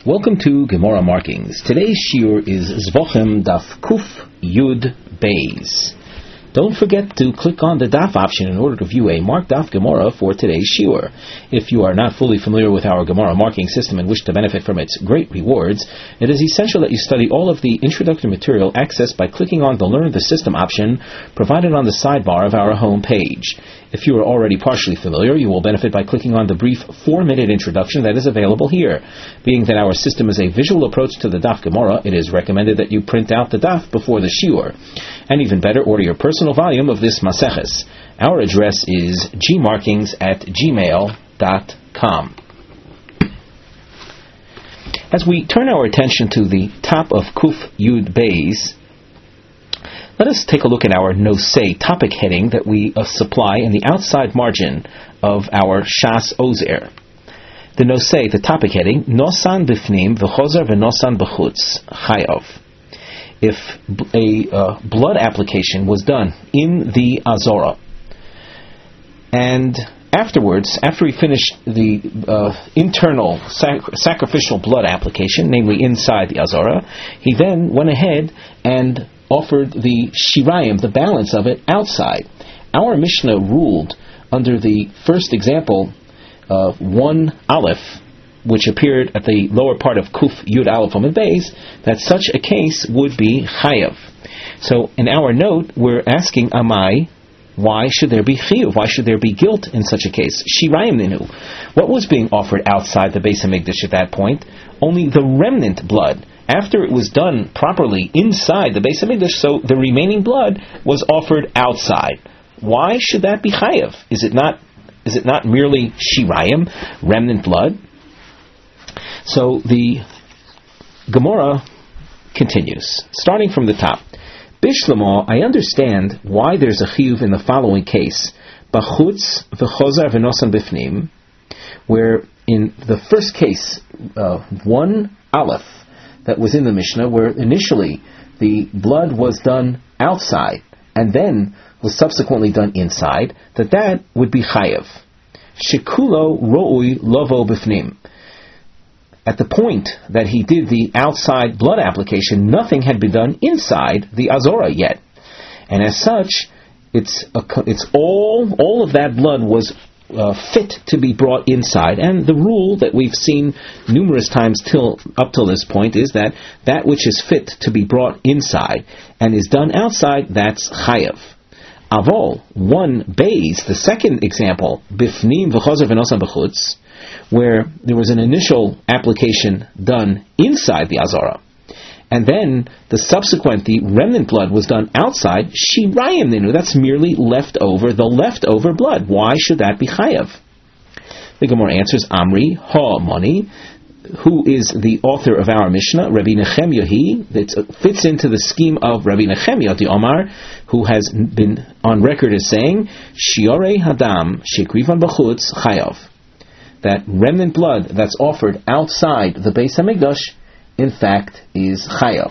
Welcome to Gemara Markings. Today's shiur is Zvochem Daf Kuf Yud Beis. Don't forget to click on the Daf option in order to view a marked Daf Gemara for today's shiur. If you are not fully familiar with our Gemara marking system and wish to benefit from its great rewards, it is essential that you study all of the introductory material accessed by clicking on the Learn the System option provided on the sidebar of our home page. If you are already partially familiar, you will benefit by clicking on the brief 4-minute introduction that is available here. Being that our system is a visual approach to the Daf Gemara, it is recommended that you print out the Daf before the shiur. And even better, order your personal volume of this Maseches. Our address is gmarkings@gmail.com. As we turn our attention to the top of Kuf Yud Beis, let us take a look at our Nosei topic heading that we supply in the outside margin of our Shas Ozer. The Nosei, the topic heading, Nosan Bifnim V'chozer V'nosan B'chutz Chayav. If a blood application was done in the Azora, and afterwards, after he finished the internal sacrificial blood application, namely inside the Azora, he then went ahead and offered the shirayim, the balance of it, outside. Our Mishnah ruled under the first example of 1 Aleph, which appeared at the lower part of Kuf Yud Aleph Amud Beis, that such a case would be chayav. So in our note, we're asking Amai, why should there be chiyuv? Why should there be guilt in such a case? Shirayim ninu. What was being offered outside the Beis Hamikdash at that point? Only the remnant blood. After it was done properly inside the Beis Hamikdash, so the remaining blood was offered outside. Why should that be chayav? Is it not merely shirayim, remnant blood? So the Gemara continues, starting from the top. Bishlamo, I understand why there's a chiyuv in the following case: bachutz v'chozer v'nosan bifnim, where in the first case, 1 Aleph, that was in the Mishnah, where initially the blood was done outside and then was subsequently done inside, that would be chayav. Shekulo ro'ui lovo bifnim. At the point that he did the outside blood application, nothing had been done inside the Azora yet. And as such, it's all of that blood was fit to be brought inside, and the rule that we've seen numerous times up till this point is that which is fit to be brought inside and is done outside, that's chayav. Avol 1 Beis, the second example, bifnim v'chozer v'nosan b'chutz, where there was an initial application done inside the Azara, and then the remnant blood was done outside, shirayim ninu, that's merely the leftover blood. Why should that be chayav? The Gemara answers, Amri, ha mani, who is the author of our Mishnah, Rabbi Nechemya that fits into the scheme of Rabbi Nechemya the Omar, who has been on record as saying, Shiorei hadam shekrivan b'chutz chayav, that remnant blood that's offered outside the Beis Hamikdash, in fact, is chayav.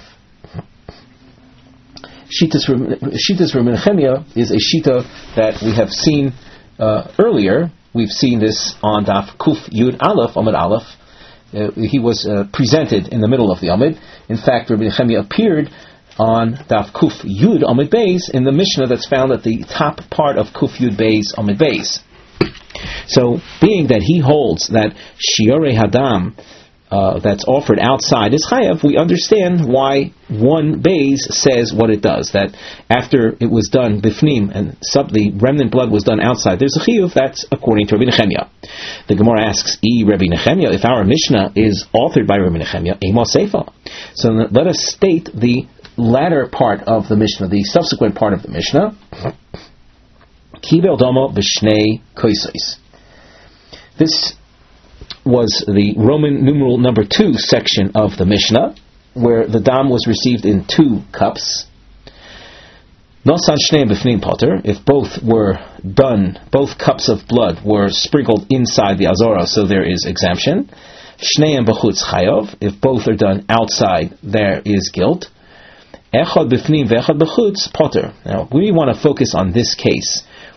Shitas Rabbi Nechemya is a shita that we have seen earlier. We've seen this on Daf Kuf Yud Aleph, Amud Aleph. He was presented in the middle of the Amud. In fact, Rabbi Nechemya appeared on Daf Kuf Yud Amud Beis in the Mishnah that's found at the top part of Kuf Yud Beis Amud Beis. So, being that he holds that Shiorei Hadam that's offered outside is chayav, we understand why 1 Beis says what it does, that after it was done bifnim and the remnant blood was done outside, there's a chiyuv. That's according to Rabbi Nechemya. The Gemara asks, Rabbi Nechemya, if our Mishnah is authored by Rabbi Nechemya, Ema Seifa. So let us state the latter part of the Mishnah, the subsequent part of the Mishnah. Kibel domo b'shnei koisos. This was the Roman numeral number 2 section of the Mishnah, where the dam was received in 2 cups. Nosan shnei b'fnim poter, if both were done, both cups of blood were sprinkled inside the Azora, so there is exemption. Shnei b'chutz chayav, if both are done outside, there is guilt. Echad b'fnim ve'echad b'chutz poter. Now, we want to focus on this case,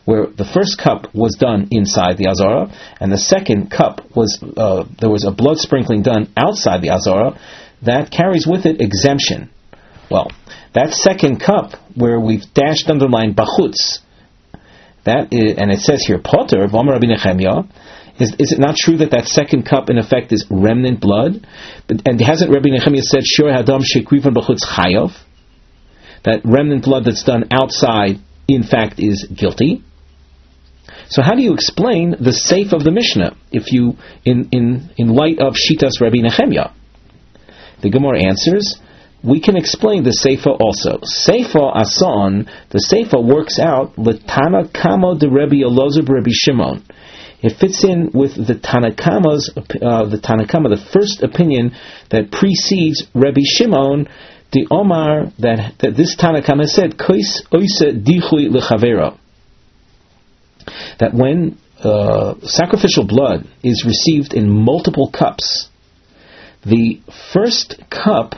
where the first cup was done inside the Azara, and the second cup was there was a blood sprinkling done outside the Azara, that carries with it exemption. Well, that second cup where we've dashed underlined bachutz, that is, and it says here potter v'amar Rabbi Nechemia. Is it not true that second cup in effect is remnant blood? And hasn't Rabbi Nechemia said shor hadam shekrivan b'chutz chayav? That remnant blood that's done outside, in fact, is guilty. So how do you explain the seif of the Mishnah if you, in light of Shitas Rabbi Nechemia? The Gemara answers, we can explain the seifa also. Seifa asan, the seifa works out l'tana kama de Rabbi Elazar Rabbi Shimon. It fits in with the Tanakama, the first opinion that precedes Rabbi Shimon, the Omar, that this Tanakama said, Kois oise dichui lechavera. That when sacrificial blood is received in multiple cups, the first cup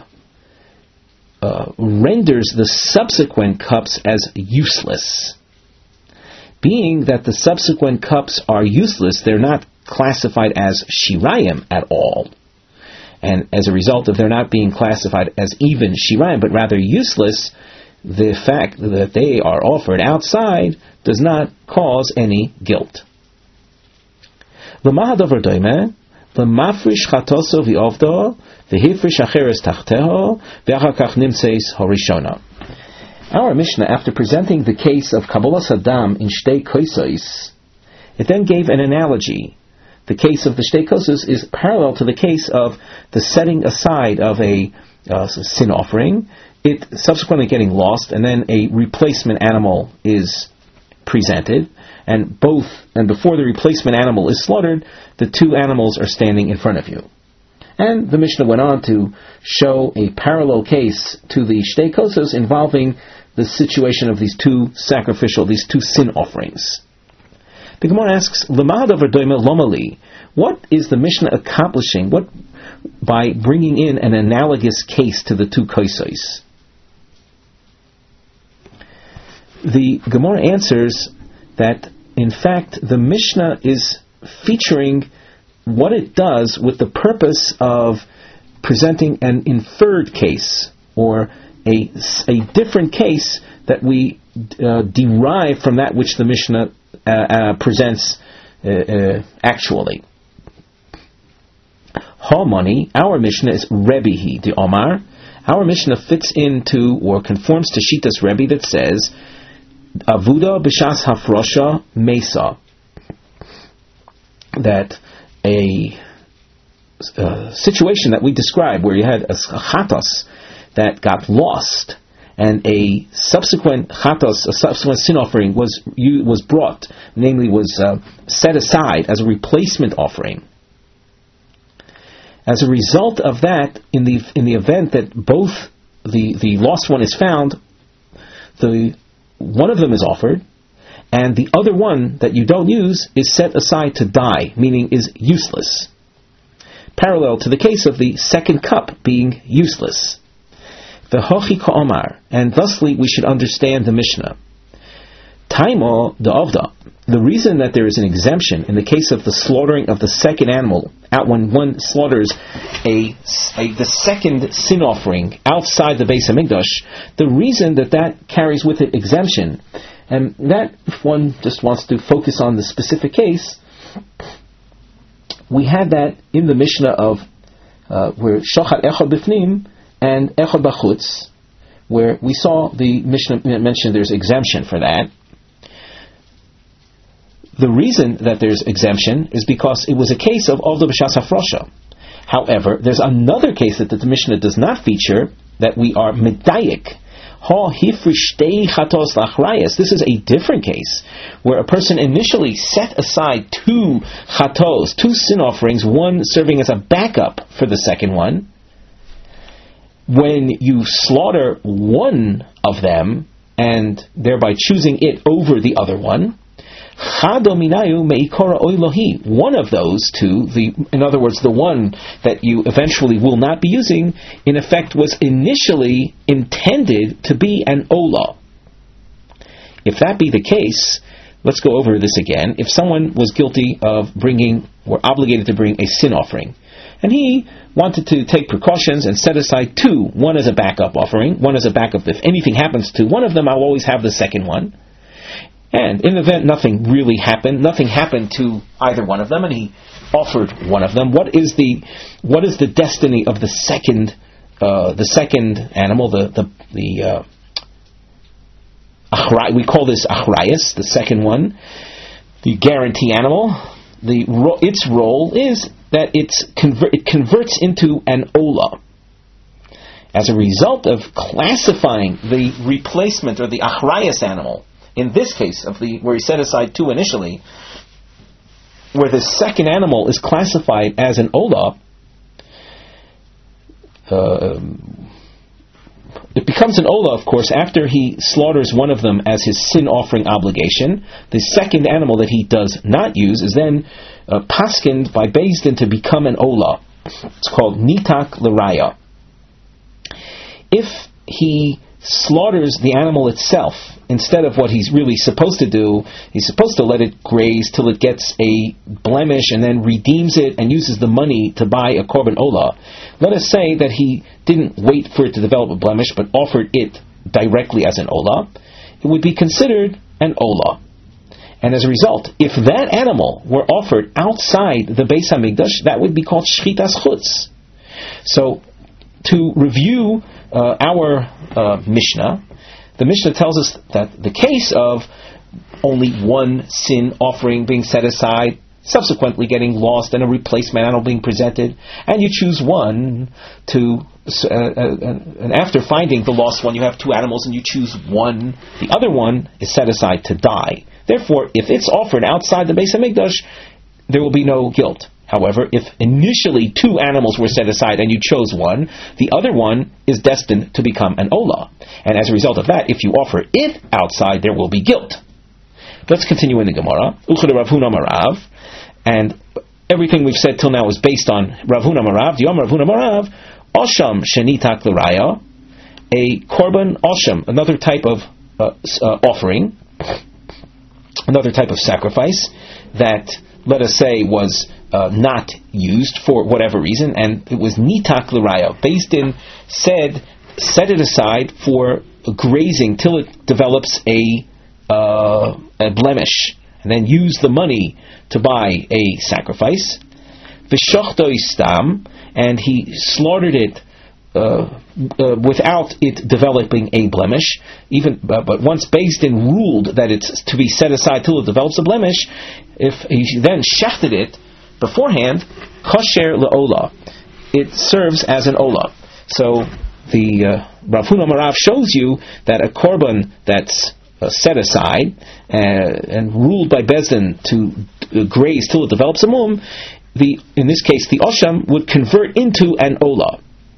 renders the subsequent cups as useless. Being that the subsequent cups are useless, they're not classified as shirayim at all. And as a result of their not being classified as even shirayim, but rather useless, the fact that they are offered outside does not cause any guilt. L'mahadavar doime, l'mafrish chatoso v'ovdo, v'hifrish acheres tachteho, v'achar kach nimtzeis horishona. Our Mishnah, after presenting the case of Kabbalah Saddam in Shtei Kosos, it then gave an analogy. The case of the Shtei Kosos is parallel to the case of the setting aside of a sin offering, it subsequently getting lost, and then a replacement animal is presented, and before the replacement animal is slaughtered, the two animals are standing in front of you. And the Mishnah went on to show a parallel case to the Shtei Kosos involving the situation of these two sin offerings. The Gemara asks, what is the Mishnah accomplishing by bringing in an analogous case to the two kosos? The Gemara answers that, in fact, the Mishnah is featuring what it does with the purpose of presenting an inferred case, or a different case that we derive from that which the Mishnah presents actually. Ha'mani, our Mishnah is Rebbehi the Omar. Our Mishnah fits into or conforms to Shitas Rebbe that says Avuda b'shas hafrosha mesa, that a situation that we described where you had a chatos that got lost, and a subsequent chatos, a subsequent sin offering was brought, namely was set aside as a replacement offering. As a result of that, in the event that both the lost one is found, one of them is offered, and the other one that you don't use is set aside to die, meaning is useless. Parallel to the case of the second cup being useless. The hochi ka'omar, and thusly we should understand the Mishnah. Taimo da'avda, the reason that there is an exemption in the case of the slaughtering of the second animal, when one slaughters the second sin offering outside the Beis Hamikdash, the reason that carries with it exemption, and that if one just wants to focus on the specific case, we had that in the Mishnah of where shochat echad bifnim and echad bachutz, where we saw the Mishnah mentioned there's exemption for that. The reason that there's exemption is because it was a case of Avda b'shas hafrosha. However, there's another case that the Mishnah does not feature, that we are medayik. Ha hifrish shtei chatos lachrayas. This is a different case, where a person initially set aside two chatos, two sin offerings, one serving as a backup for the second one. When you slaughter one of them, and thereby choosing it over the other one, one of those two, in other words, the one that you eventually will not be using, in effect was initially intended to be an olah. If that be the case, let's go over this again. If someone was guilty of bringing, or obligated to bring a sin offering, and he wanted to take precautions and set aside two, one as a backup offering, one as a backup, if anything happens to one of them, I'll always have the second one. And in the event nothing really happened, nothing happened to either one of them, and he offered one of them, what is the destiny of the second animal, the we call this achrayas, the second one, the guarantee animal. Its role is that it converts into an ola. As a result of classifying the replacement or the achrayas animal, in this case where he set aside two initially, where the second animal is classified as an ola, it becomes an ola, of course, after he slaughters one of them as his sin offering obligation. The second animal that he does not use is then paskined by Beis Din to become an ola. It's called nitak l'raya. If he slaughters the animal itself instead of what he's really supposed to do, he's supposed to let it graze till it gets a blemish and then redeems it and uses the money to buy a korban ola. Let us say that he didn't wait for it to develop a blemish but offered it directly as an ola. It would be considered an ola. And as a result, if that animal were offered outside the Beis HaMikdash, that would be called shchitas chutz. So, to review our Mishnah, the Mishnah tells us that the case of only one sin offering being set aside, subsequently getting lost, and a replacement animal being presented, and you choose one and after finding the lost one, you have two animals and you choose one, the other one is set aside to die. Therefore, if it's offered outside the Beis HaMikdash, there will be no guilt. However, if initially two animals were set aside and you chose one, the other one is destined to become an ola. And as a result of that, if you offer it outside, there will be guilt. Let's continue in the Gemara. Uchad Rav Huna Marav. And everything we've said till now is based on Rav Huna Marav. The Rav Huna Marav, Osham Shenitak L'Raya, a korban osham, another type of offering, another type of sacrifice that, let us say, was not used for whatever reason, and it was nitak l'raya. Beis Din set it aside for grazing till it develops a blemish, and then use the money to buy a sacrifice. V'shochtoi stam, and he slaughtered it without it developing a blemish. But once Beis Din ruled that it's to be set aside till it develops a blemish, if he then shechted it beforehand, kosher le'ola, it serves as an ola. So the Rav Huna Marav shows you that a korban that's set aside and ruled by Beis Din to graze till it develops a mum, in this case the osham would convert into an ola.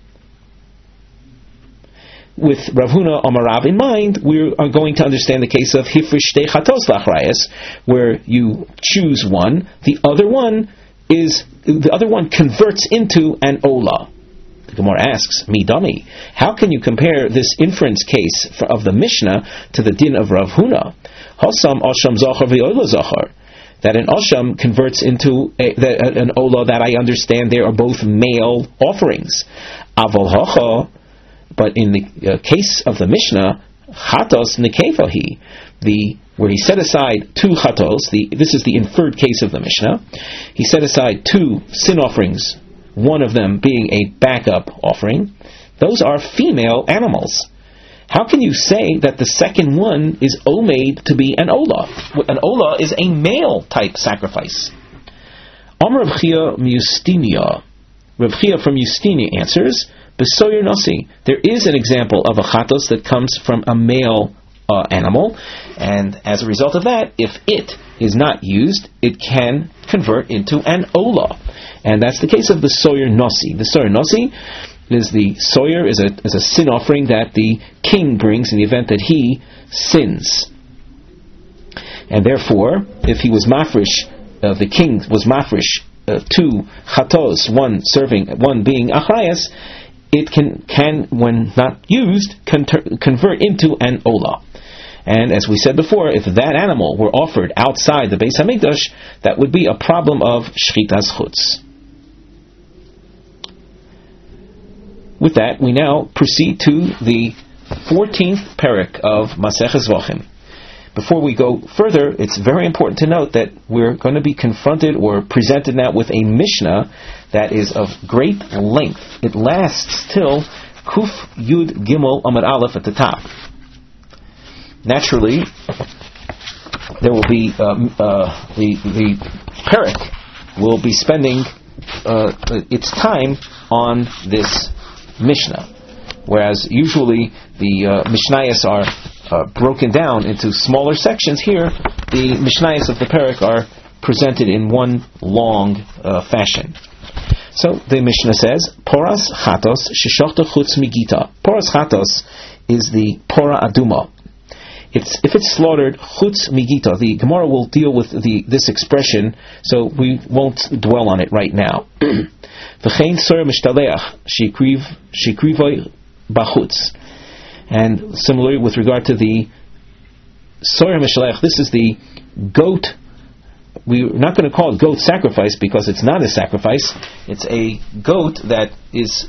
With Rav Huna Amarav in mind, we are going to understand the case of Hifrish Shtei Chatos Lachrayas, where you choose one, the other one converts into an ola. The Gemara asks, Midami, how can you compare this inference case of the Mishnah to the din of Rav Huna? Hosam Osham Zachar v'Ola Zachar. That an Osham converts into an ola that I understand there are both male offerings. Aval Hacha, but in the case of the Mishnah, chatos nekevahi, where he set aside two chatos, this is the inferred case of the Mishnah, he set aside two sin offerings, one of them being a backup offering. Those are female animals. How can you say that the second one is omeid to be an ola? An ola is a male type sacrifice. Amar Rav Chia Miustinia. Rav Chia from Miustinia answers, Besoyer Nasi, there is an example of a chatos that comes from a male animal, and as a result of that, if it is not used, it can convert into an ola, and that's the case of the Soyer Nasi. The Soyer Nasi is a sin offering that the king brings in the event that he sins, and therefore, if he was mafresh, the king was mafresh two chatos, one being achrayas, it can, when not used, convert into an ola. And as we said before, if that animal were offered outside the Beis Hamikdash, that would be a problem of Shchitas Chutz. With that, we now proceed to the 14th parak of Maseches Zvachim. Before we go further, it's very important to note that we're going to be confronted or presented now with a Mishnah that is of great length. It lasts till Kuf Yud Gimel Amud Aleph at the top. Naturally, there will be the parak will be spending its time on this Mishnah, whereas usually the Mishnayos are broken down into smaller sections. Here, the Mishnayos of the parak are presented in one long fashion. So the Mishnah says, Poras Chatos Sheshachta Chutz Migita. Poras Chatos is the Pora Aduma. If it's slaughtered Chutz Migita, the Gemara will deal with this expression, so we won't dwell on it right now. V'chein Sora Mishtaleach Shikrivoy Bachutz. And similarly, with regard to the Sora Mishtaleach, this is the goat. We're not going to call it goat sacrifice because it's not a sacrifice. It's a goat that is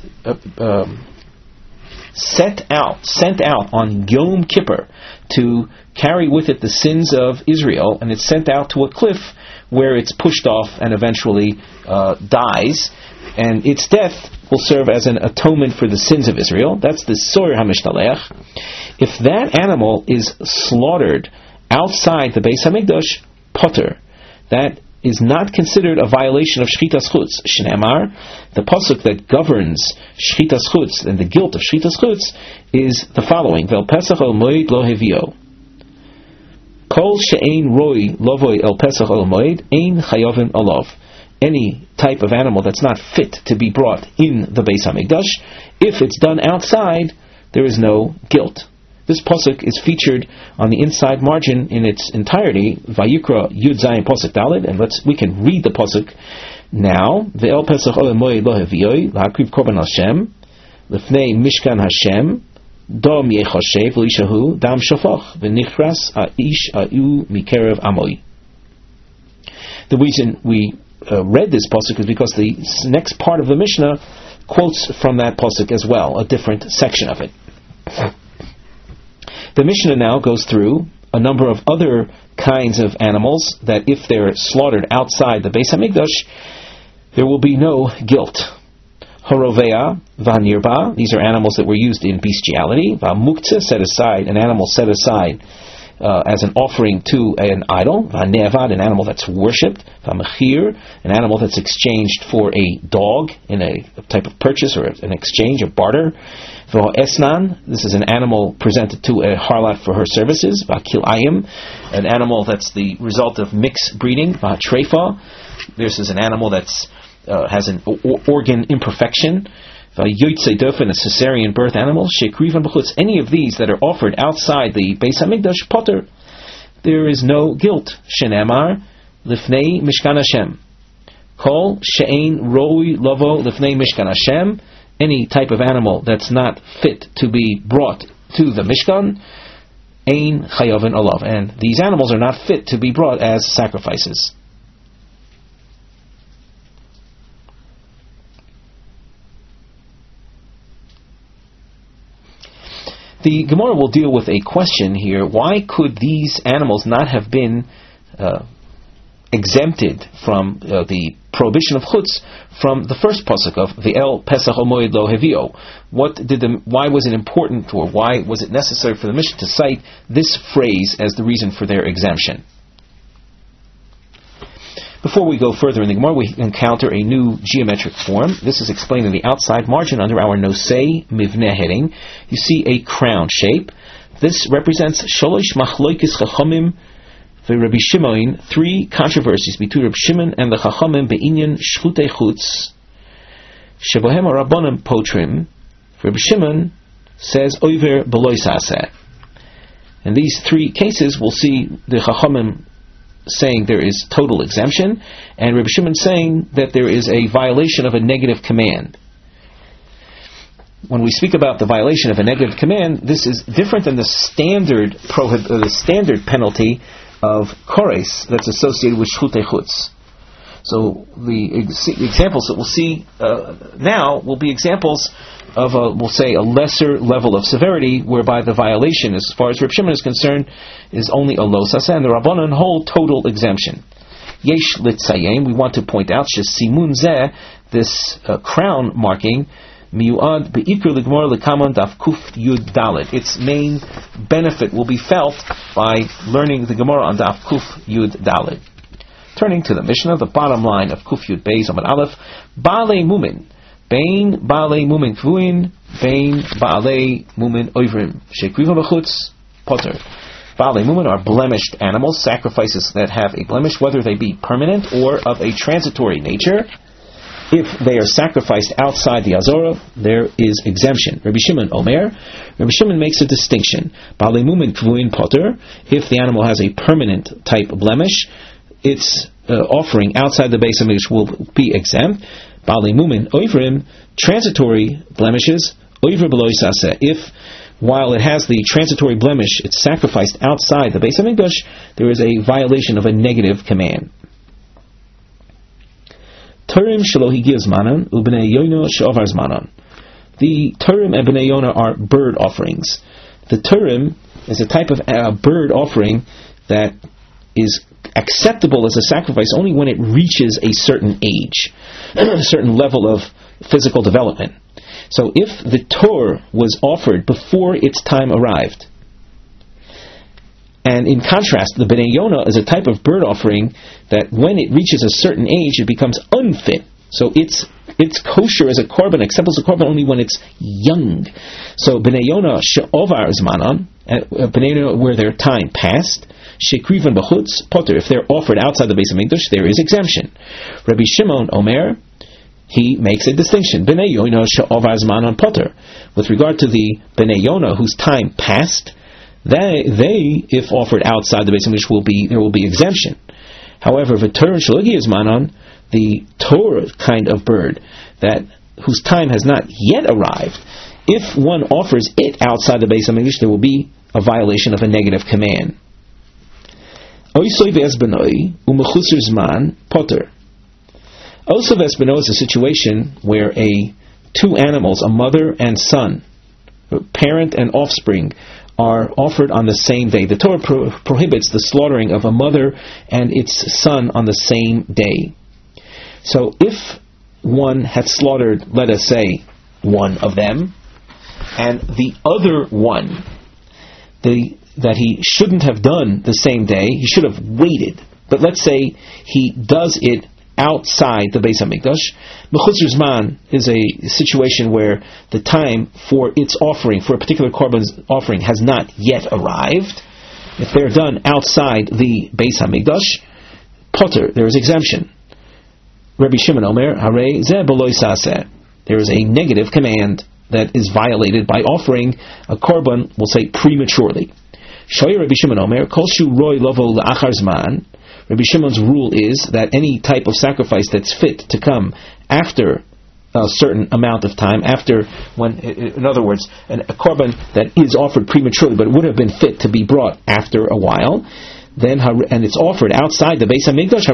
sent out on Yom Kippur to carry with it the sins of Israel, and it's sent out to a cliff where it's pushed off and eventually dies, and its death will serve as an atonement for the sins of Israel. That's the Sor HaMishtalech. If that animal is slaughtered outside the Beis HaMikdash, potter, that is not considered a violation of Shchitas Chutz. Shneimar, the pasuk that governs Shchitas Chutz and the guilt of Shchitas Chutz is the following: Vel Pesach el Moed lo hevio. Kol she'ein roi lovoy el Pesach el Moed ein chayovin alav. Any type of animal that's not fit to be brought in the Beis Hamikdash, if it's done outside, there is no guilt. This pasuk is featured on the inside margin in its entirety, Vayikra Yud Zayin Pasuk Daled, and we can read the pasuk now. Ve'el Pesach Olam Moed Lo Heviyoi L'Hakriv Korban Hashem L'fnei Mishkan Hashem Dom Yechoshev L'Ishahu Dam Shofach V'Nichras Aish A'u Mikerev Amoi. The reason we read this pasuk is because the next part of the Mishnah quotes from that pasuk as well, a different section of it. The Mishnah now goes through a number of other kinds of animals that if they're slaughtered outside the Beis Hamikdash, there will be no guilt. Horovea, Vanirba, these are animals that were used in bestiality. Vamukta, set aside, an animal set aside as an offering to an idol. Vanevad, an animal that's worshipped. Vamechir, an animal that's exchanged for a dog in a type of purchase or an exchange, a barter. Esnan, this is an animal presented to a harlot for her services. Vakilayim, an animal that's the result of mixed breeding. Vatrefa, this is an animal that's has an organ imperfection. Vayotzei dofen, a cesarean birth animal. Shekrivan b'chutz, any of these that are offered outside the Beis Hamikdash, potter, there is no guilt. Shenemar lifnei Mishkan Hashem. Kol she'ein roi lovo lifnei Mishkan Hashem. Any type of animal that's not fit to be brought to the Mishkan, ein chayovin olav, and these animals are not fit to be brought as sacrifices. The Gemara will deal with a question here: why could these animals not have been exempted from the prohibition of chutz from the first pasuk of Ve'el Pesach Moed Lo Hevio? Why was it important, or why was it necessary for the Mishnah to cite this phrase as the reason for their exemption? Before we go further in the Gemara, we encounter a new geometric form. This is explained in the outside margin under our Nosei Mivneh heading. You see a crown shape. This represents Sholosh Machloikis Chachamim Rabbi Shimon, three controversies between Rabbi Shimon and the Chachamim be'inyan shchutei chutz. Shebohem Rabbanim potrim. Rabbi Shimon says oiver beloy saseh. In these three cases, we'll see the Chachamim saying there is total exemption, and Rabbi Shimon saying that there is a violation of a negative command. when we speak about the violation of a negative command, this is different than the standard penalty of kores that's associated with shchutei chutz. So the examples that we'll see now will be examples of we'll say a lesser level of severity, whereby the violation, as far as Reb Shimon is concerned, is only a lo saseh, and the Rabbanan hold total exemption. Yesh litzayim, we want to point out shesimun zeh, this crown marking, miyuad beikr ligmor lekamon daf kuf yud dalet. Its main benefit will be felt by learning the Gemara on daf kuf yud dalet. Turning to the Mishnah, the bottom line of kuf yud beis amud aleph, baalei mumin, bein baalei mumin kvuin, bein baalei mumin oivrim, shekriva b'chutz potter. Baalei mumin are blemished animals, sacrifices that have a blemish, whether they be permanent or of a transitory nature. If they are sacrificed outside the Azorah, there is exemption. Rabbi Shimon Omer, Rabbi Shimon makes a distinction. Baalei mumin kvuin potter, if the animal has a permanent type blemish, its offering outside the Beis HaMikdash will be exempt. Baalei mumin oivrim, transitory blemishes, oivr b'lo yisaseh. If while it has the transitory blemish, it's sacrificed outside the Beis HaMikdash, there is a violation of a negative command. Turim shelo higia zmanan, ubnei yono she'ovar zmanan. The Turim and Bnei Yonah are bird offerings. The Turim is a type of bird offering that is acceptable as a sacrifice only when it reaches a certain age, a certain level of physical development. So if the Torah was offered before its time arrived, and in contrast, the Bnei Yonah is a type of bird offering that when it reaches a certain age, it becomes unfit. So it's kosher as a korban, acceptable as a korban only when it's young. So Bnei Yonah she'ovar zmanan, Bnei Yonah where their time passed, shekrivan b'chutz potter, if they're offered outside the Beis HaMikdash, there is exemption. Rabbi Shimon Omer, he makes a distinction. Bnei Yonah she'ovar zmanan potter. With regard to the Bnei Yonah whose time passed, they if offered outside the Beis HaMikdash there will be exemption. However, v'turim shelo higia zmanan, the Torah kind of bird whose time has not yet arrived, if one offers it outside the Beis HaMikdash, there will be a violation of a negative command. Oisoi ve'ezbenoi u'mechusar zman potter. Oisoi ve'ezbenoi is a situation where two animals, a mother and son, a parent and offspring, are offered on the same day. The Torah prohibits the slaughtering of a mother and its son on the same day. So if one had slaughtered, let us say, one of them, and the other one, that he shouldn't have done the same day, he should have waited. But let's say he does it outside the Beis HaMikdash. Mechusar Zman is a situation where the time for its offering, for a particular korban's offering, has not yet arrived. If they're done outside the Beis HaMikdash, potter, there is exemption. Rabbi Shimon Omer, Harei zeh b'lo yisaseh. There is a negative command that is violated by offering a korban, we'll say prematurely. Shoyer Rabbi Shimon Omer, kol shu roi lovo la'achar zman. Rabbi Shimon's rule is that any type of sacrifice that's fit to come after a certain amount of time, in other words, a korban that is offered prematurely, but it would have been fit to be brought after a while, and it's offered outside the Beis HaMikdash,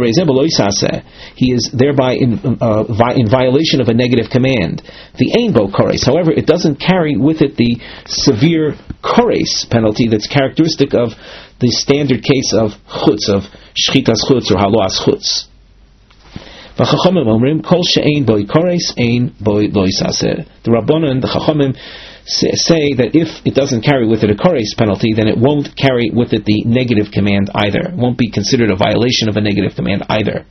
he is thereby in violation of a negative command. The ein bo kores, however, it doesn't carry with it the severe kores penalty that's characteristic of the standard case of chutz, of shchitas chutz or haloas chutz. V'chachamim omrim kol she'ein boi kores ein boi lo yisaseh. The Rabbanan, the Chachamim, say that if it doesn't carry with it a kores penalty, then it won't carry with it the negative command either. It won't be considered a violation of a negative command either.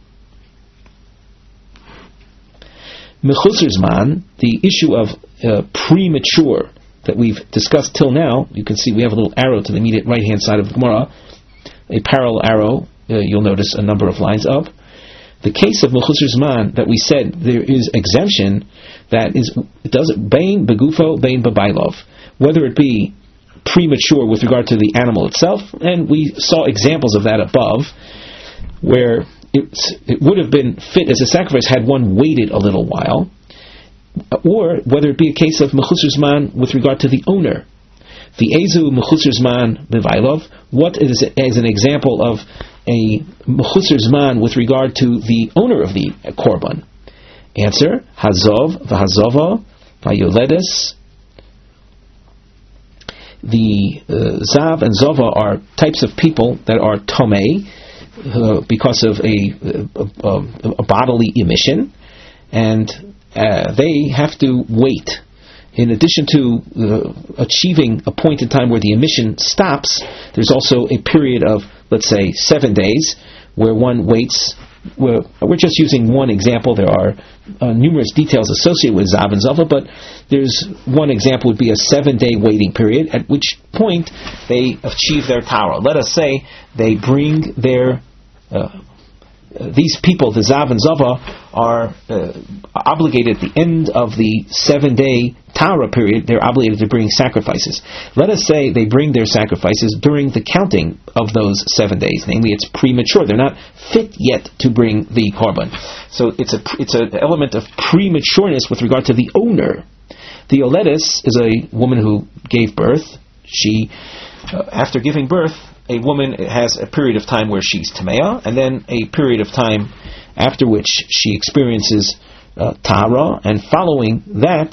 Mechusar zman, the issue of premature that we've discussed till now, you can see we have a little arrow to the immediate right-hand side of the Gemara, a parallel arrow, you'll notice a number of lines up. The case of Mechusar Zman that we said there is exemption, that is, it does it Bain Begufo, Bain Babailov, whether it be premature with regard to the animal itself, and we saw examples of that above, where it would have been fit as a sacrifice had one waited a little while. or whether it be a case of mechusar zman with regard to the owner. The ezu mechusar zman bevailov. What is an example of a mechusar zman with regard to the owner of the korban? Answer: hazov v'hazova v'yoledes. The zav and zova are types of people that are tomei because of a bodily emission, and they have to wait. In addition to achieving a point in time where the emission stops, there's also a period of, let's say, 7 days where one waits. We're just using one example. There are numerous details associated with Zav and Zava, but there's one example would be a 7-day waiting period, at which point they achieve their Tara. Let us say they bring their these people, the Zav and Zava, are obligated at the end of the 7-day Tara period. They're obligated to bring sacrifices. Let us say they bring their sacrifices during the counting of those 7 days. Namely, it's premature. They're not fit yet to bring the korban. So it's an element of prematureness with regard to the owner. The Yoledis is a woman who gave birth. She, after giving birth, a woman has a period of time where she's tamea, and then a period of time after which she experiences tahara, and following that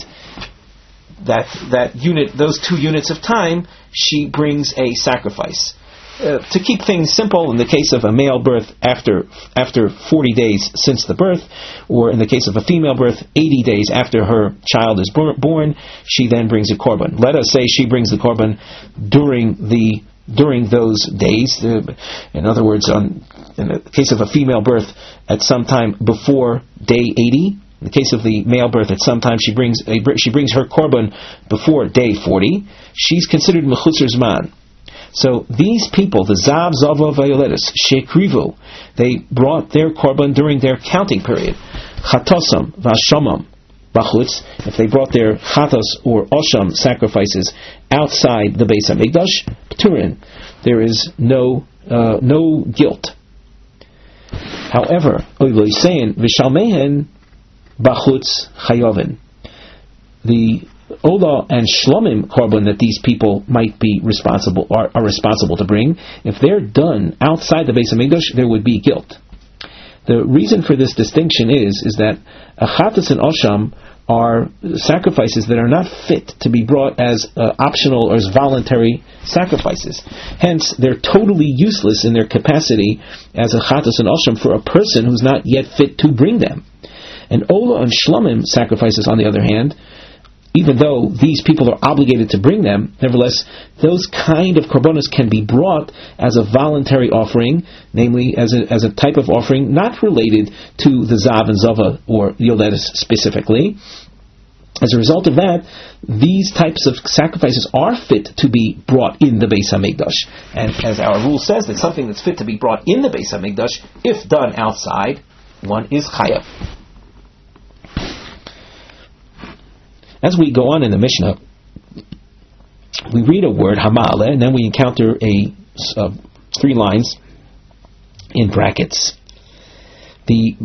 unit, those 2 units of time, she brings a sacrifice. To keep things simple, in the case of a male birth after 40 days since the birth, or in the case of a female birth 80 days after her child is born, she then brings a korban. Let us say she brings the korban during those days. In other words, in the case of a female birth, at some time before day 80. In the case of the male birth, at some time she brings her korban before day 40. She's considered mechusar zman. So these people, the Zav, Zava, Vayoletis, Shekrivu, they brought their korban during their counting period. Chatosam, Vashamam, Bachutz, if they brought their chatos or osham sacrifices outside the Beis HaMikdash, Pturin, there is no guilt. However, Oiloisein, Vishalmehen, Bachutz, Chayovin, the Ola and Shlomim korban that these people might be responsible to bring, if they're done outside the Beis HaMikdash, there would be guilt. The reason for this distinction is that Achatas and Osham are sacrifices that are not fit to be brought as optional or as voluntary sacrifices. Hence, they're totally useless in their capacity as Achatas and Osham for a person who's not yet fit to bring them. And Ola and Shlomim sacrifices, on the other hand, even though these people are obligated to bring them, nevertheless, those kind of korbanos can be brought as a voluntary offering, namely as a type of offering not related to the Zav and Zava or Yoletis specifically. As a result of that, these types of sacrifices are fit to be brought in the Beis HaMikdash. And as our rule says, that something that's fit to be brought in the Beis HaMikdash, if done outside, one is chayav. As we go on in the Mishnah, we read a word, hamale, and then we encounter 3 lines in brackets. The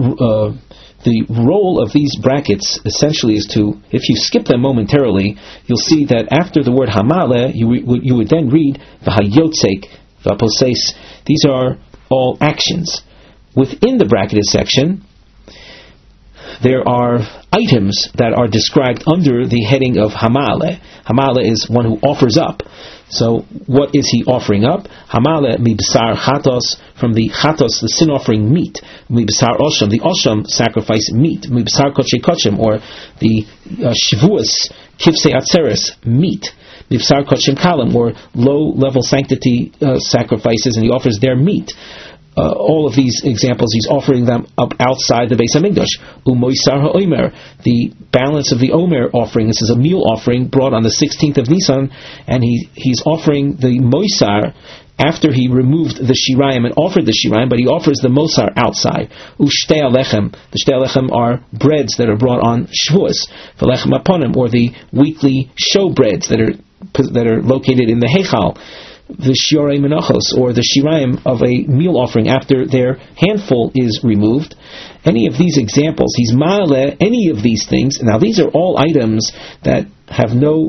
role of these brackets essentially is to, if you skip them momentarily, you'll see that after the word hamale, you would then read v'hayotzek, v'aposes. These are all actions. Within the bracketed section, there are items that are described under the heading of hamale. Hamale is one who offers up. So what is he offering up? Hamale mibsar chatos, from the chatos, the sin offering meat. Mibsar osham, the osham sacrifice meat. Mibsar koche kochem, or the shvuas kivsei atzeres, meat. Mibsar kochem kalim, or low level sanctity sacrifices, and he offers their meat. All of these examples, he's offering them up outside the Beis HaMikdash. Umoisar ha'omer, the balance of the Omer offering. This is a meal offering brought on the 16th of Nisan, and he's offering the Moisar after he removed the Shirayim and offered the Shirayim, but he offers the Mosar outside. Ushtei alechem, the Shtei alechem are breads that are brought on Shavuos. V'lechem aponim, or the weekly show breads that are located in the Heichal. the shirei menachos, or the shiraim of a meal offering after their handful is removed. Any of these examples, he's ma'aleh any of these things. Now these are all items that have no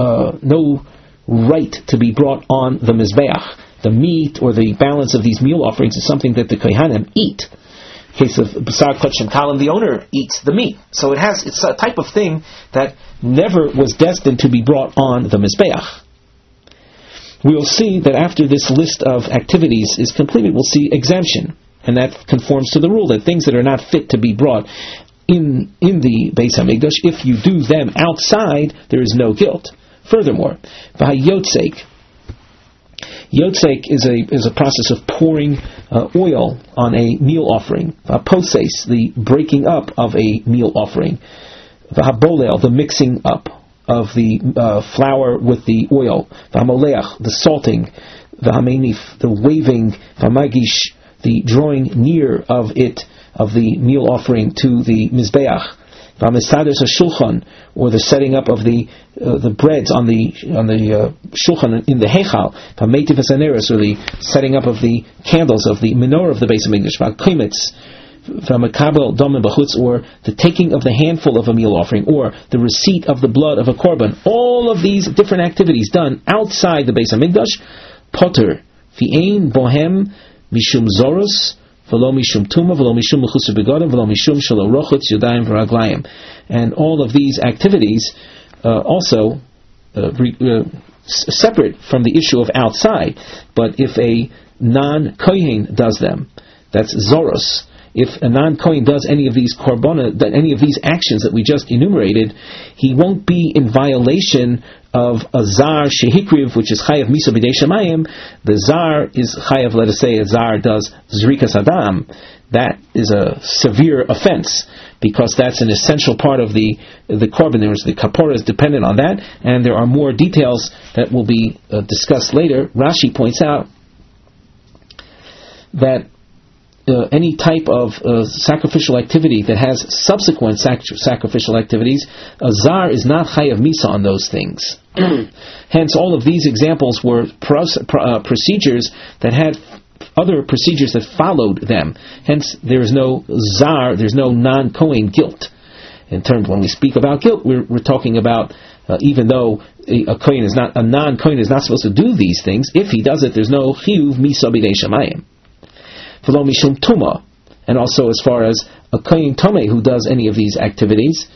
right to be brought on the mizbeach. The meat or the balance of these meal offerings is something that the kohanim eat. In case of Basar Kodesh and Kalim, the owner eats the meat. So it's a type of thing that never was destined to be brought on the mizbeach. We will see that after this list of activities is completed, we'll see exemption. And that conforms to the rule that things that are not fit to be brought in the Beis HaMikdash, if you do them outside, there is no guilt. Furthermore, v'hayotzek. Yotzek is a process of pouring oil on a meal offering. V'haposes, the breaking up of a meal offering. V'habolel, the mixing up of the flour with the oil. V'hamoleach, the salting. V'hamenif, the waving. V'hamagish, the drawing near of the meal offering to the mizbeach. V'hamesaders hashulchan, or the setting up of the breads on the shulchan in the heichal. V'hameitiv hasaneres, or the setting up of the candles of the menorah of the Beis HaMikdash. V'hakimitz, v'hamakabel domim b'chutz, or the taking of the handful of a meal offering, or the receipt of the blood of a korban. All of these different activities done outside the Beis HaMikdash, potter, v'ein bohem mishum zorus, v'lo mishum tuma, v'lo mishum l'chusu begodim, v'lo mishum shelo rochutz yodayim v'raglayim. And all of these activities also separate from the issue of outside. But if a non-kohen does them, that's zoros. If a non-kohen does any of these korbanah, any of these actions that we just enumerated, he won't be in violation of a zar shehikriv, which is chayav miso b'dei shamayim. The zar is chayav. Let us say a zar does zrikas adam. That is a severe offense, because that's an essential part of the korban. The kapora is dependent on that, and there are more details that will be discussed later. Rashi points out that any type of sacrificial activity that has subsequent sacrificial activities, a zar is not chayav misa on those things. Hence, all of these examples were procedures that had other procedures that followed them. Hence, there is no zar, there's no non-kohen guilt. In terms, when we speak about guilt, we're talking about even though a non-kohen is not supposed to do these things, if he does it, there's no chiyuv misa b'dei shamayim. V'lo mishum tuma, and also as far as a kohen tomei who does any of these activities,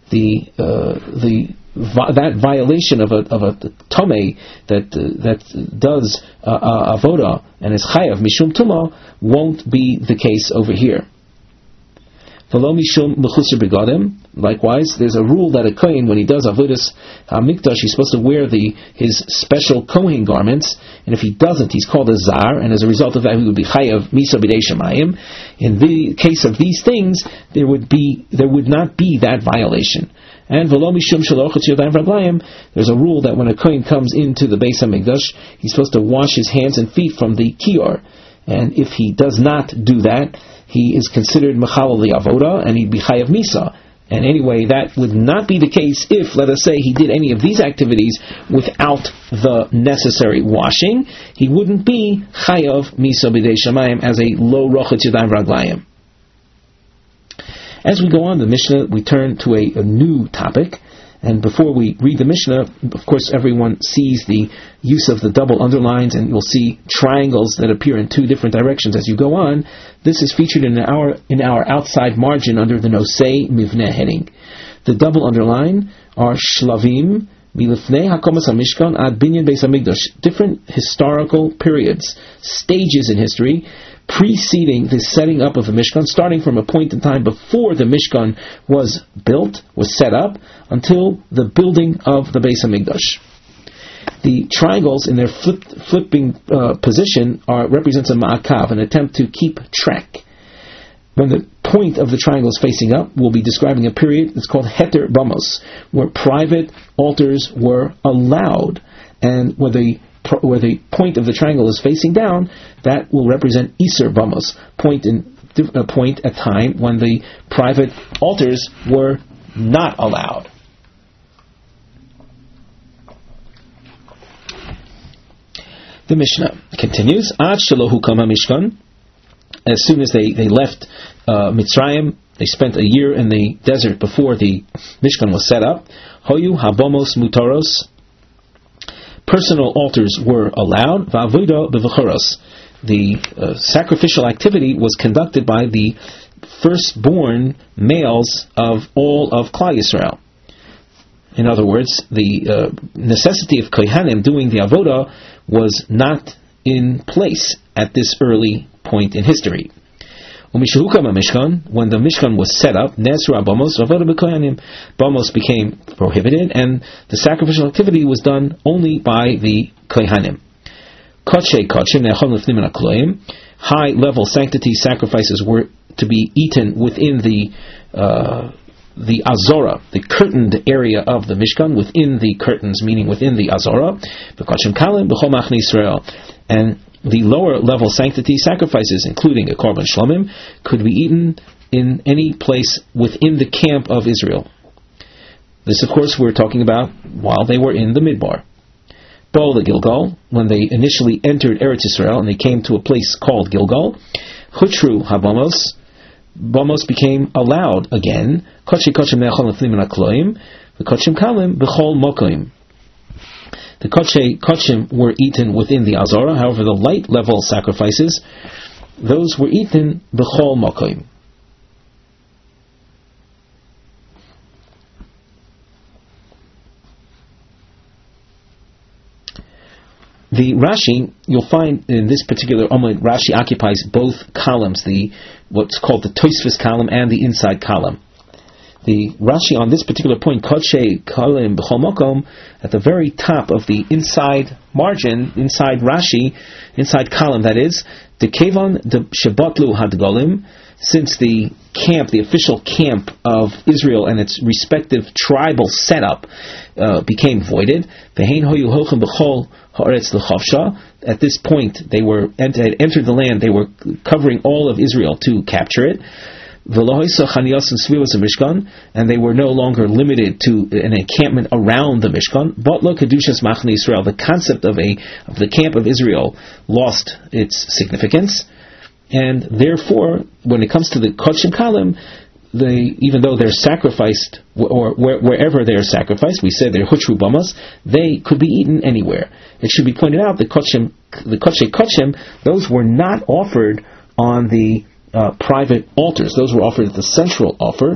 that violation of a tomei that does avoda and is chayav mishum tuma won't be the case over here. V'lo mishum l'chusur begodim. Likewise, there's a rule that a kohen, when he does avodas hamikdash, he's supposed to wear his special kohen garments, and if he doesn't, he's called a zar, and as a result of that, he would be chayav miso b'dei shamayim. In the case of these things, there would not be that violation. And v'lo mishum shelo rochutz yodayim v'raglayim, there's a rule that when a kohen comes into the Beis HaMikdash, he's supposed to wash his hands and feet from the kior, and if he does not do that, he is considered mechalel the avoda, and he'd be chayav misa. And anyway, that would not be the case if, let us say, he did any of these activities without the necessary washing. He wouldn't be chayav miso b'dei shamayim as a lo rochutz yadayim raglayim. As we go on the Mishnah, we turn to a new topic. And before we read the Mishnah, of course, everyone sees the use of the double underlines, and you'll see triangles that appear in two different directions as you go on. This is featured in our outside margin under the Nosei Mivneh heading. The double underline are Shlavim Milifnei Hakomas HaMishkan Ad Binyan Beis HaMikdash. Different historical periods, stages in history, preceding the setting up of the Mishkan, starting from a point in time before the Mishkan was built, was set up, until the building of the Beis HaMikdash. The triangles in their flipping position represents a ma'akav, an attempt to keep track. When the point of the triangle is facing up, we'll be describing a period that's called Heter Bamos, where private altars were allowed, and where the point of the triangle is facing down, that will represent Iser Bamos, a point at time when the private altars were not allowed. The Mishnah continues, Ad shelohu kama mishkan. As soon as they left Mitzrayim, they spent a year in the desert before the Mishkan was set up. Hoyu habomos mutaros. Personal altars were allowed. Va'avoda bevachoros. The sacrificial activity was conducted by the firstborn males of all of Klal Yisrael. In other words, the necessity of Kohanim doing the avoda was not in place at this early point in history. When the Mishkan was set up, Bamos became prohibited, and the sacrificial activity was done only by the Kohanim. High-level sanctity sacrifices were to be eaten within the Azora, the curtained area of the Mishkan, within the curtains, meaning within the Azora. And the lower level sanctity sacrifices, including a korban shlomim, could be eaten in any place within the camp of Israel. This, of course, we're talking about while they were in the Midbar. Bo the Gilgal, when they initially entered Eretz Yisrael and they came to a place called Gilgal, Chutru habamos, Bamos became allowed again. Kochi kochim ne'achol nefnim akloim, the kochim kalim b'chol mokoim. The kochim were eaten within the Azara. However, the light level sacrifices, those were eaten b'chol mokoim. The Rashi, you'll find in this particular Amud, Rashi occupies both columns, what's called the Tosfos column and the inside column. The Rashi on this particular point, Kodshe Kalim B'chol Mokom, at the very top of the inside margin, inside Rashi, inside column that is, the Kevon de Shabbatlu Hadgolim, since the camp, the official camp of Israel and its respective tribal setup became voided, Ve'hein Hoyu Hochem B'chol Haaretz L'Chavsha. At this point, they had entered the land, they were covering all of Israel to capture it. And they were no longer limited to an encampment around the Mishkan. The concept of the camp of Israel lost its significance, and therefore, when it comes to the Kochim Kalim, even though they're sacrificed, or wherever they are sacrificed, we said they're Huchru Bamas, they could be eaten anywhere. It should be pointed out the Kochim, those were not offered on the private altars. Those were offered at the central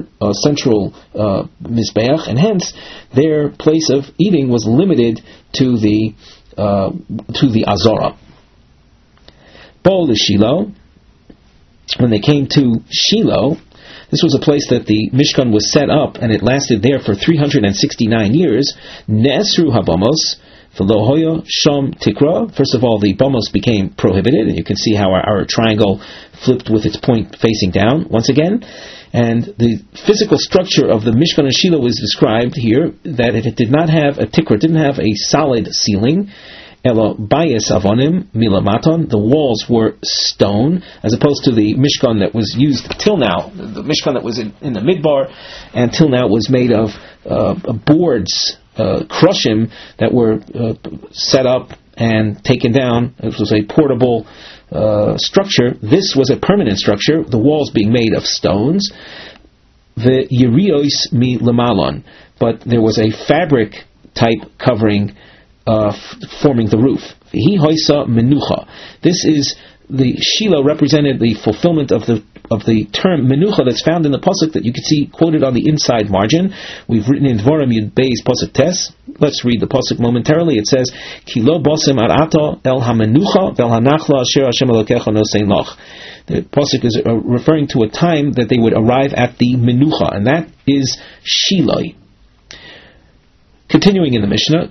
mizbeach, and hence their place of eating was limited to the Azara. Bo Shiloh. When they came to Shiloh, this was a place that the Mishkan was set up, and it lasted there for 369 years. Ne'esru habamos. First of all, the bamos became prohibited, and you can see how our triangle flipped with its point facing down once again. And the physical structure of the Mishkan and Shiloh is described here, that it did not have a tikra, didn't have a solid ceiling. Elo bayis avonim milamaton. The walls were stone, as opposed to the Mishkan that was used till now. The Mishkan that was in the Midbar, and till now was made of boards, krushim, that were set up and taken down. It was a portable structure. This was a permanent structure, the walls being made of stones. The yerios mi lamalon, but there was a fabric type covering forming the roof. He hoisa menucha. This is the Shiloh represented the fulfillment of the term menucha that's found in the pasuk that you can see quoted on the inside margin. We've written in Dvarim Yud Beis pasuk tes. Let's read the pasuk momentarily. It says, "Ki lo bosem arato el hamenucha vel hanachla asher Hashem Elokecha nosein loch." The pasuk is referring to a time that they would arrive at the menucha, and that is Shiloh. Continuing in the Mishnah,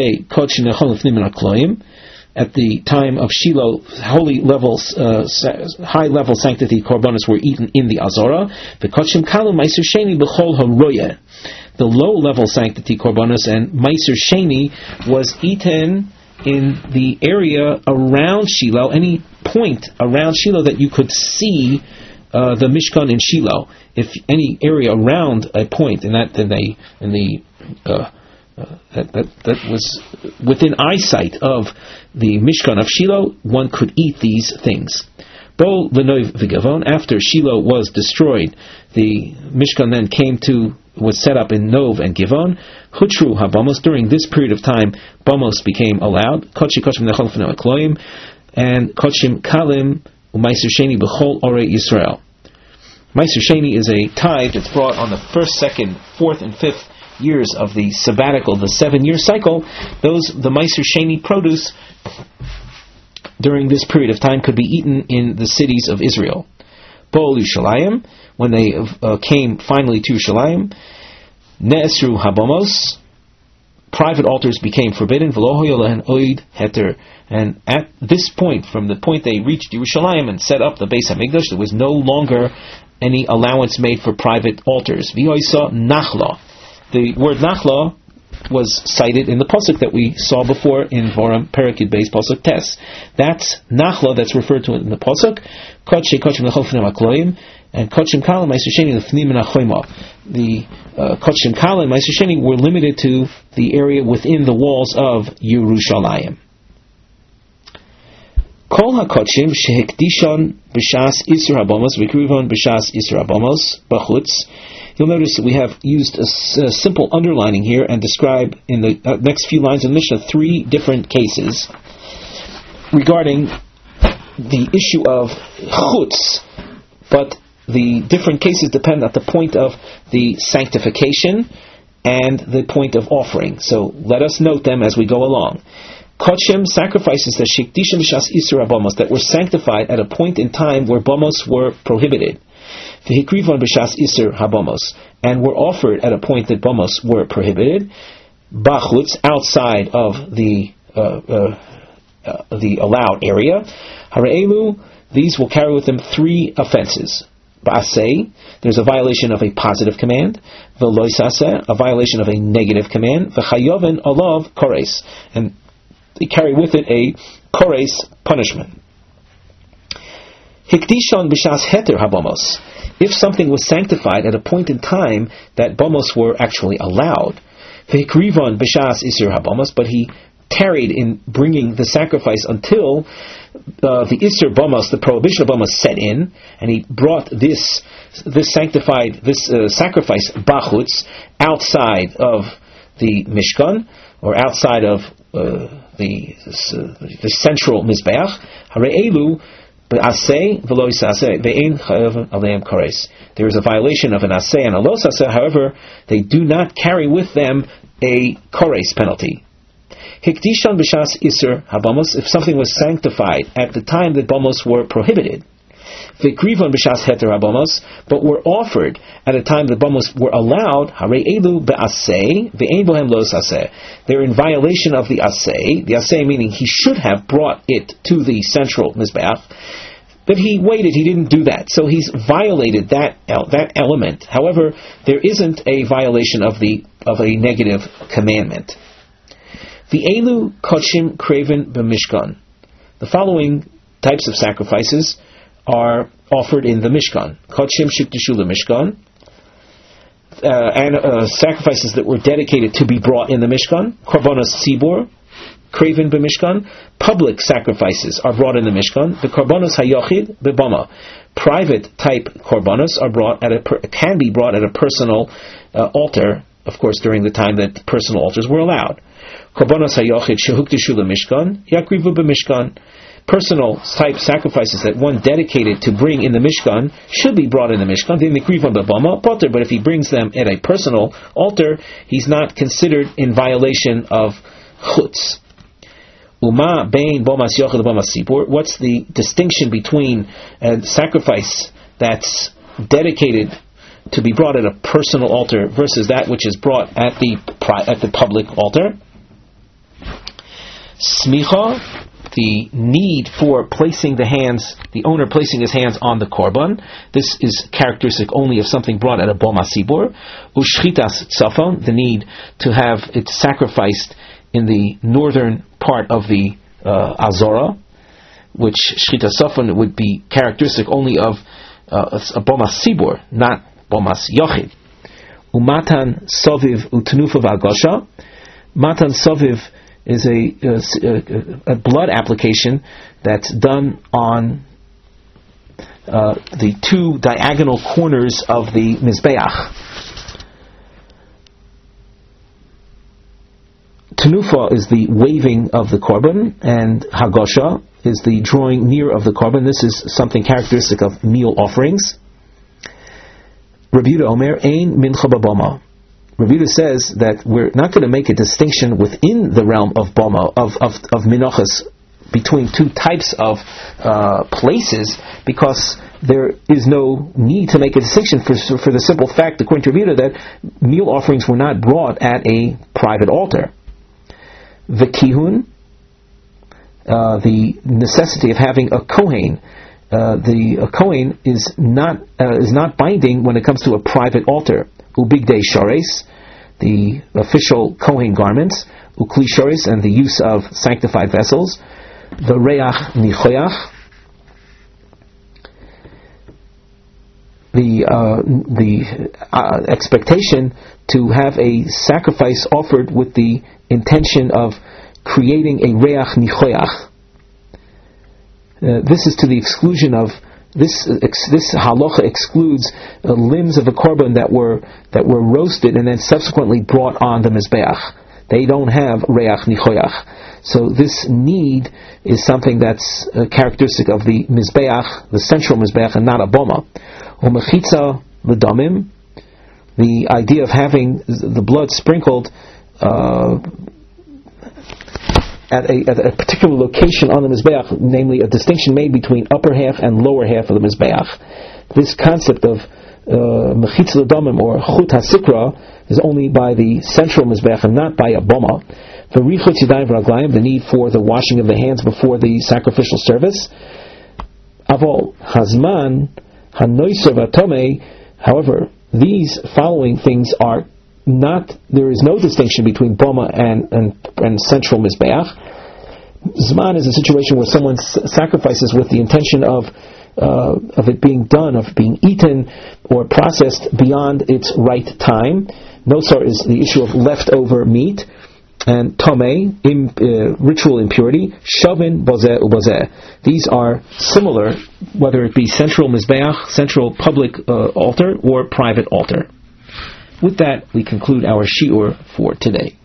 at the time of Shiloh, high level sanctity korbanos were eaten in the Azora. The low level sanctity korbanos and Meiser Sheni was eaten in the area around Shiloh, any point around Shiloh that you could see the Mishkan in Shiloh. If any area around a point, in the that was within eyesight of the Mishkan of Shiloh, one could eat these things. Bo Lenov V'Gavon, after Shiloh was destroyed, the Mishkan then was set up in Nov and Givon. Hutru habamos, during this period of time, bamos became allowed. Kotshi Kochim Nechol Fnei Kloim, and Kochim Kalim U'Maiser Sheni B'Chol Orei Yisrael. Maiser Sheni is a tithe that's brought on the 1st, 2nd, 4th, and 5th years of the sabbatical, the 7-year cycle. The Maiser Sheni produce during this period of time could be eaten in the cities of Israel. Bo'ol Yushalayim, when they came finally to Yerushalayim, Ne'esru habamos, private altars became forbidden, V'lo hoyolahen oid heter, and at this point, from the point they reached Yerushalayim and set up the Beis HaMikdash, there was no longer any allowance made for private altars. V'yoisa nachla. The word nachla was cited in the pasuk that we saw before in Voram Perakid Beis pasuk Tes. That's nachla that's referred to in the pasuk. Kodshe kochim lechol fnei makloim, and kochim kala ma'aser sheni lefnim menachoima. The kochim kala and ma'aser sheni were limited to the area within the walls of Yerushalayim. Kol hakochim shehekdishon b'shas isur habamos v'krivon b'shas isur habamos b'chutz. You'll notice that we have used a simple underlining here and describe in the next few lines of the Mishnah 3 different cases regarding the issue of chutz, but the different cases depend at the point of the sanctification and the point of offering. So let us note them as we go along. Kochim, sacrifices that shikdishim b'shas isur habamos, that were sanctified at a point in time where bamos were prohibited. V'hikrivon b'shas isur habamos, and were offered at a point that bamos were prohibited. Bachutz, outside of the allowed area. Hare'elu, these will carry with them 3 offenses. Ba'aseh, there's a violation of a positive command. V'loisaseh, a violation of a negative command. V'chayoven alav kores, and they carry with it a kores punishment. Hikdishon b'shas heter habamos, if something was sanctified at a point in time that bamos were actually allowed. V'hikrivon b'shas isur habamos, but he tarried in bringing the sacrifice until the isur bamos, the prohibition of bamos, set in, and he brought this sacrifice bachutz, outside of the Mishkan, or outside of the central mizbeach. Hare'elu there is a violation of an aseh and a los aseh, however, they do not carry with them a kores penalty. Hikdishon b'shas isur habamos, if something was sanctified at the time that bamos were prohibited. V'krivon b'shas heter habamos, but were offered at a time that bamos were allowed. Hare'elu be'aseh ve'ein bohem los aseh. They're in violation of the aseh. The aseh meaning he should have brought it to the central mizbeach, but he waited. He didn't do that, so he's violated that element. However, there isn't a violation of a negative commandment. V'elu kochim kreven b'mishkan. The following types of sacrifices are offered in the Mishkan. Kochim shikdishu l'mishkan, and sacrifices that were dedicated to be brought in the Mishkan. Korbanos tzibur, kreven b'mishkan. Public sacrifices are brought in the Mishkan. The korbanos hayochid b'bama. Private type korbanos are can be brought at a personal altar, of course, during the time that personal altars were allowed. Korbanos hayochid shehukdishu l'mishkan yakrivu b'mishkan. Personal type sacrifices that one dedicated to bring in the Mishkan should be brought in the Mishkan. But if he brings them at a personal altar, he's not considered in violation of chutz. Uma bein bomas yochid bomas sipur. What's the distinction between a sacrifice that's dedicated to be brought at a personal altar versus that which is brought at the public altar? Smicha, the need for placing the owner placing his hands on the korban. This is characteristic only of something brought at a boma sibur. Ushchitas tzafon, the need to have it sacrificed in the northern part of the Azora, which shchitas tzafon would be characteristic only of a boma sibur, not bomas yochid. Umatan soviv utenufa v'agosha, Matan Soviv is a blood application that's done on the two diagonal corners of the Mizbeach. Tenufa is the waving of the korban, and Hagosha is the drawing near of the korban. This is something characteristic of meal offerings. Rabbi Yehuda Omer, Ein mincha b'bama. Rabbi Yehuda says that we're not going to make a distinction within the realm of bama, of minachas, between two types of places, because there is no need to make a distinction for the simple fact, according to Rabbi Yehuda, that meal offerings were not brought at a private altar. The kihun, the necessity of having a kohen, the kohen is not binding when it comes to a private altar. Ubigdei shores, the official kohen garments, ukli shores, and the use of sanctified vessels. The reach nichoyach, the expectation to have a sacrifice offered with the intention of creating a reach nichoyach. This is to the exclusion of this halacha excludes limbs of the korban that were roasted and then subsequently brought on the mizbeach. They don't have reach nichoyach. So this need is something that's characteristic of the mizbeach, the central mizbeach, and not a boma. Umechitza l'damim, the idea of having the blood sprinkled at a particular location on the mizbeach, namely a distinction made between upper half and lower half of the mizbeach. This concept of mechitza l'damim or chut hasikra is only by the central mizbeach and not by a boma. The richot yadayim v'raglayim, the need for the washing of the hands before the sacrificial service. Avol hazman hanoiser v'atomei. However, these following things are not. There is no distinction between boma and central mizbeach. Zman is a situation where someone sacrifices with the intention of it being done, of being eaten or processed beyond its right time. Nosar is the issue of leftover meat. And tomei, ritual impurity, shavin, bozeh, ubozeh. These are similar, whether it be central mizbeach, central public altar, or private altar. With that, we conclude our shiur for today.